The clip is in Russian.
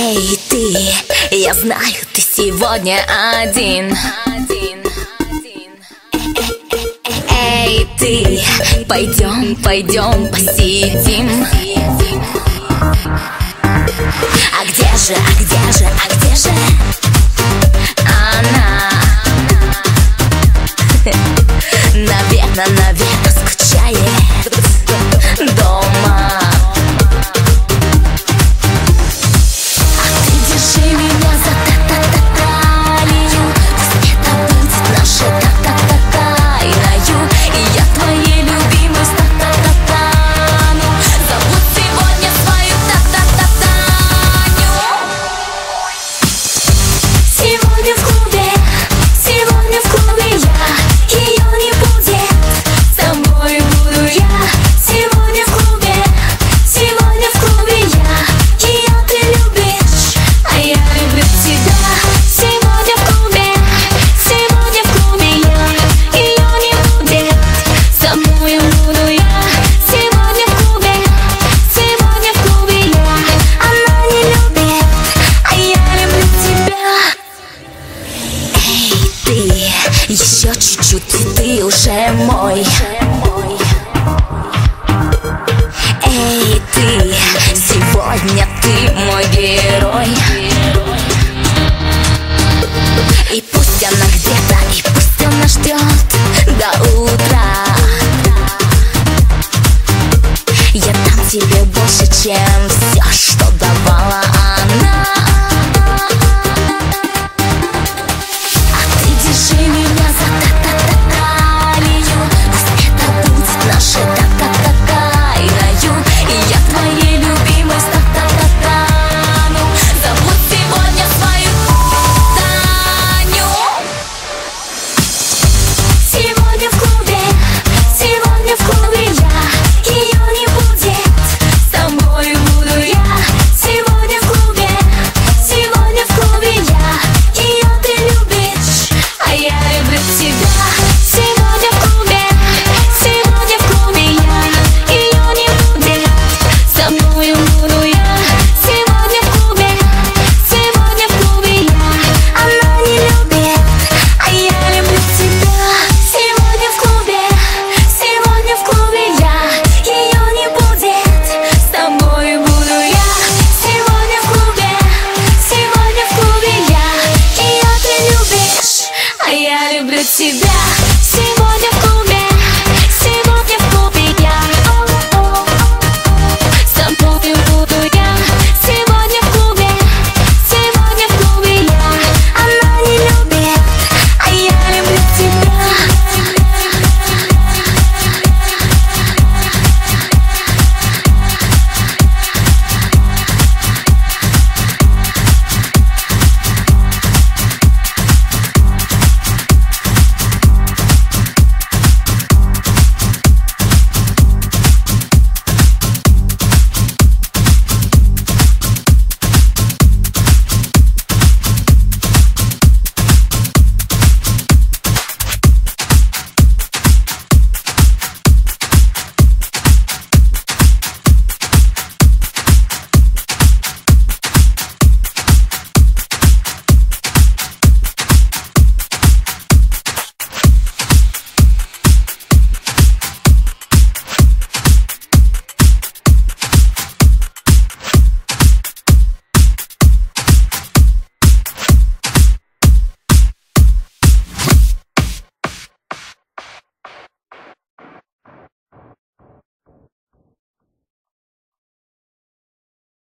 Эй, ты, я знаю, ты сегодня один. Эй, ты, пойдем посидим. А где же она? Наверно, скучает дома. А ты держи меня за талию, пусть это будет наше тайною. И я твоей любимой стану. Забудь сегодня свою Таню. Сегодня в клубе я, ее не будет, с тобой буду я. Сегодня в клубе я, ее ты любишь, а я люблю тебя. Сегодня в клубе я, ее не будет, с тобой буду я. Сегодня в клубе я, она не любит, а я люблю тебя. Эй, ты, еще чуть-чуть, и ты уже мой. Эй, ты, сегодня ты мой герой. И пусть она где-то, и пусть она ждет до утра. Я дам тебе больше, чем все, что давала